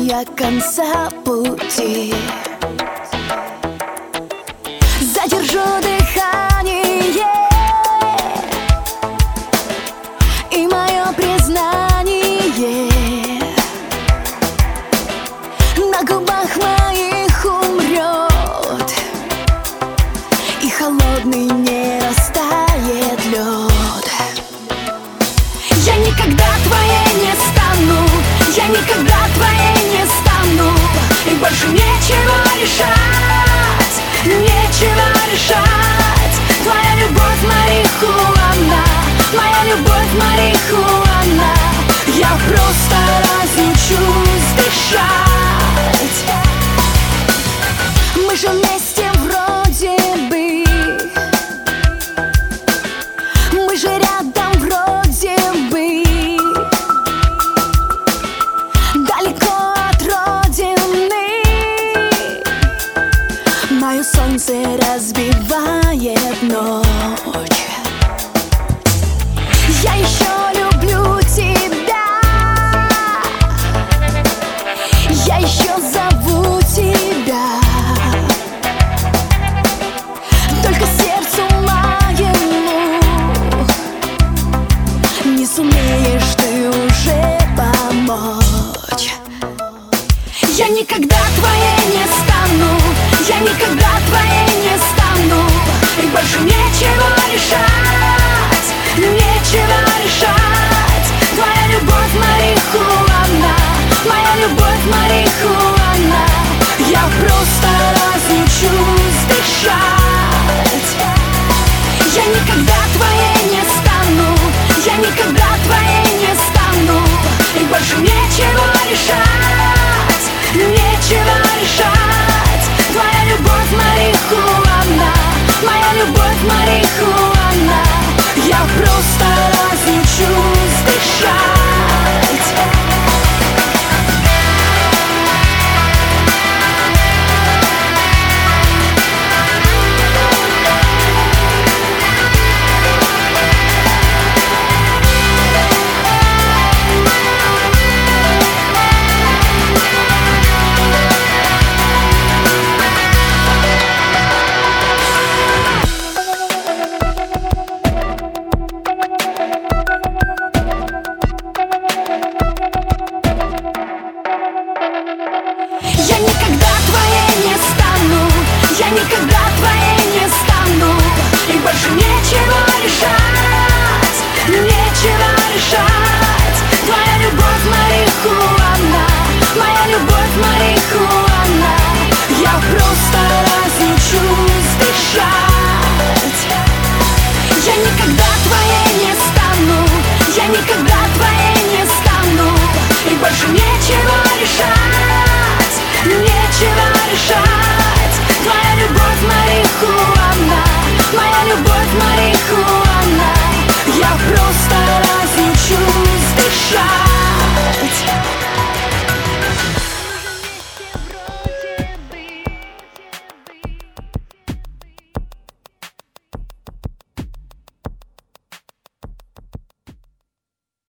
я конца пути. Задержу дыхание и мое признание на губах моих умрет, и холодный не растает лед. Я никогда твоей не стану, я никогда твоей не стану, и больше нечего решать, нечего решать. Твоя любовь марихуана, моя любовь марихуана. Я просто разучусь дышать. Мы же вместе вроде бы, мы же рядом вроде бы, далеко от родины. Мое солнце разбивает ночь. Я еще люблю тебя, я еще зову тебя, только сердцу моему не сумеешь ты уже помочь. Я никогда твоей не стану, я никогда твоей не стану, и больше нечего решать, нечего решать. Твоя любовь марихуана, моя любовь марихуана. Я просто разучусь дышать. Я никогда твоей не стану, я никогда твоей не стану, и больше нечего решать, нечего решать. Твоя любовь марихуана, моя любовь марихуана. Я просто разучусь дышать. Я никогда твоей не стану, я никогда твоей не стану, и больше нечего решать, нечего решать. Твоя любовь марихуана, моя любовь марихуана. Я просто разучусь дышать. Я никогда твоей не стану, я никогда твоей не стану, и больше нечего решать, нечего решать. Твоя любовь марихуана.